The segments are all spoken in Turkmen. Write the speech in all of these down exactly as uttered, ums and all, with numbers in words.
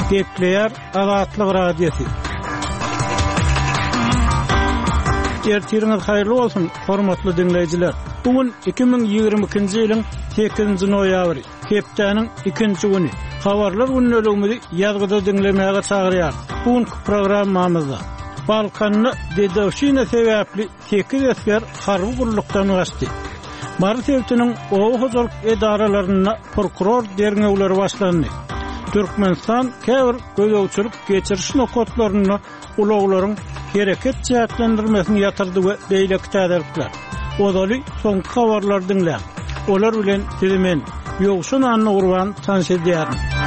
Gepleyer Azatlyk Radiosu. Ertiriniz hayırlı olsun, hormatly dinleyijiler. Bugün iki bin ýygrimi ikinji ýylyň sekizinji noýabry, hepdeniň ikinji güni. Habarlar günnäligimizi ýazgyda dinlemäge çagyrýar. Bugünkü programmamyzda Balkanyny dedewşine sebäpli sekiz esger harby gurulukdan gaçdy. Mary Tewtiniň owa hozurlyk edaralaryna prokuror derňewleri başlandy. Türkmenistan käbir göýöwçülük geçiriş nokatlaryny ulaglaryň hereket çäklendirmesini ýatyrdy we beýleki täzelikler. Odaly soňky habarlar dinlän. Olar bilen tilimen ýogşun anny gurban tanşedýär.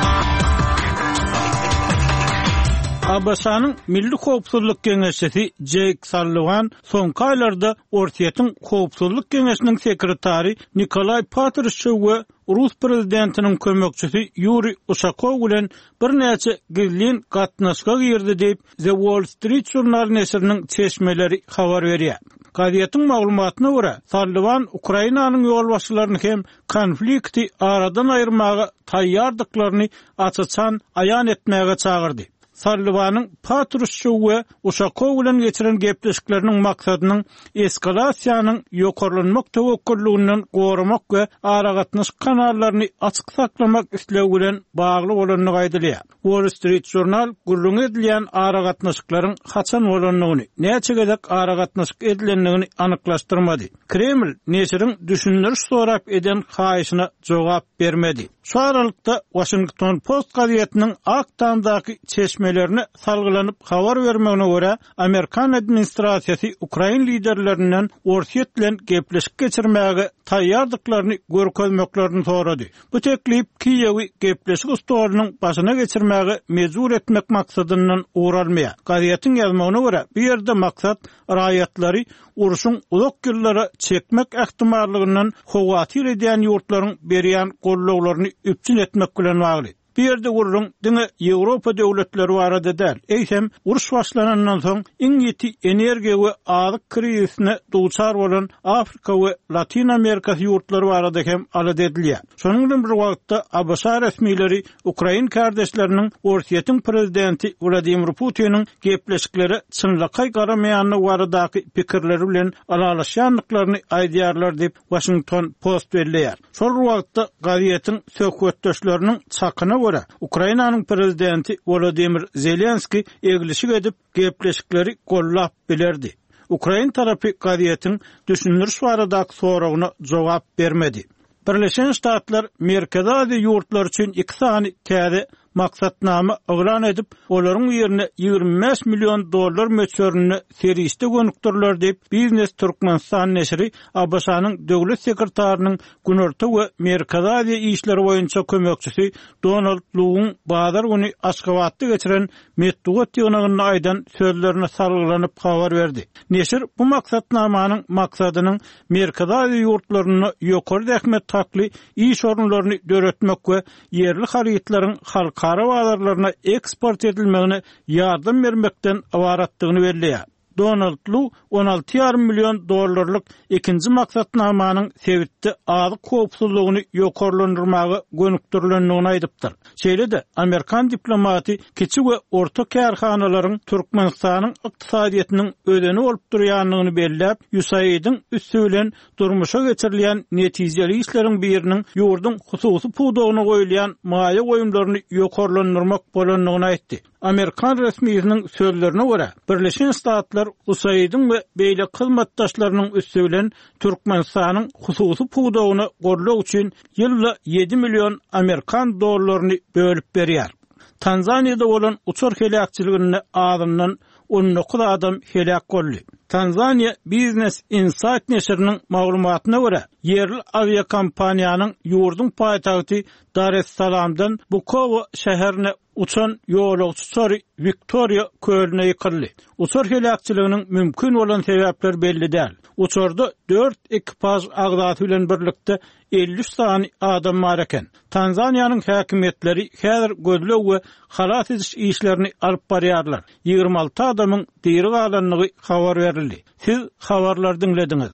Abasanyň Milli Howpsuzlyk Geňeşi Jake Sullivan soňky aýlarda Ortiýetiň Howpsuzlyk Geňeşiniň sekretary Nikolay Patrushev we Rus prezidentiniň kömekçisi Yuri Ushakov bilen bir näçe gizlin gatnaşyga girdi diýip The Wall Street Journal näşriniň çeşmeleri habar berýär. Gazetyň maglumatyna görä, Sullivan Ukrainanyň ýolbaşçylaryny hem konflikti aradan aýyrmaga taýýardyklaryny açyçan aýan etmäge çagyrdy. Sullivanyň Patrushev we Ushakov bilen geçiren gepleşikleriniň maksadynyň eskalasiýanyň ýokarlanmak tawakkullygynyň goramak we aragatnaş kanallaryny açyk saklamak islew bilen bagly bolanyny gaýdylýar. Wall Street Journal gurrun edilýän aragatnaşyklaryň haçan bolanyny, näçe gezek aragatnaşyk edilenligini anyklaşdyrmady. Kreml näçeriň düşündiriş sorap eden haýyşyna jogap bermedi. Şu aralykda Washington Post gazetynyň aktamdaky çeşmelerini salgylanyp habar bermegine görä, Amerikan administrasiýasy Ukrain liderlerinden Ortiýet bilen gepleşik geçirmäge taýýardyklaryny görkezmeklerini sorady. Bu teklip Kiýewi gepleşik ustalarynyň başyna geçirmäge mejbur etmek maksadynyň uğralmaýar. Gazetyň ýazmagyna görä, bu ýerde maksat raýatlary uruşun uzak ýyllara çekmek ähtimallygynyň howatyr edýän ýurtlaryň berýän gollaglaryny üpçün etmek bilen bagly. Bir yerde gurrun dine Ýewropa döwletleri barada däl. Eýsem uruş başlanandan soň iň ýeti energiýa we azyk krizisine duçar bolan Afrika we Latin Amerika ýurtlary barada hem alad edilýär. Şonuň bilen bir wagtda Abasa resmileri Ukrain kardeşleriniň Ortiýetiň prezidenti Vladimir Putiniň gepleşikleri çynlykay garamaýanyny baradaky pikirleri bilen alalaşýanlyklaryny aýdýarlar diýip Washington Post belleýär. Şol wagtda gazetyň söhbetdeşleriniň çakyna görä, Ukrainanyň prezidenti Volodymyr Zelenski egilişik edip gepleşikleri gollap bilerdi. Ukrain tarapy gazetyň düşündiriş baradaky soragyna jogap bermedi. Birleşen Ştatlar Merkezi Aziýa ýurtlar üçin iki sany täze maksatnama oglan edip, olaryň ýerine ýygrimi beş million dollar möçörüni seriste gönükdirler diýip Biznes Türkmenistan näşri Abasanyň döwlet sekretarynyň Günorta we Merkezi Aziýa işleri boýunça kömekçisi Donald Lu'ň bazar güni Aşgabatda geçiren medeniýet ýygynyny aýdan sözlerine sargylanyp habar berdi. Näşir bu maksatnamanyň maksadynyň Merkezi Aziýa ýurtlaryny ýokary dähmet takly iş orunlaryny döretmek we yerli harytlaryň halk Kara bazarlarına eksport edilmegine yardım vermekten awaratdygyny belleýär. Donald Lu on alty ýarym million dollarlyk ikinji maksatnamanyň sebitde azyk howpsuzlygyny ýokarlandyrmagy gönükdirilendigini aýdypdyr. Şeýle-de Amerikan diplomaty kiçi we orta kärhanalaryň Türkmenistanyň ykdysadyýetynyň ödeni bolup durýanlygyny belläp, U S A I D'ň üstü bilen durmuşa geçirilýän netijeli işleriň biriniň ýurdun hususy puwdagyna goýulýan maýa goýumlaryny ýokarlandyrmak bolanlygyny aýtdy. Amerikan resmiýetiniň sözlerine görä, Birleşen Ştatlar U S A I D'ň we beýle hyzmatdaşlarynyň üstü bilen Türkmenistanyň hususy puwdagyny gorlaw üçin ýylda ýedi million Amerikan dollaryny bölüp berýär. Tanzaniýada bolan uçur helakçylygyny adamdan on dokuz adam helak boldy. Tanzaniya Business Insight näşriniň maglumatyna görä, yerli aviakompaniýanyň ýurdun paýtagty Dar es Salaamdan Bukovo şäherine uçan ýolagçy Victoria kölüne ýykyldy. Uçur helakçylygynyň mümkin bolan sebäpleri belli däl. Uçurda dört ekipaj agdaty bilen birlikde elli üç sany adam bar eken. Tanzaniýanyň häkimetleri häzir gözlew we halat ediş işlerini alyp barýarlar. ýygrimi alty adamyň diri galanlygy habar berildi. Siz habarlar dinlediňiz.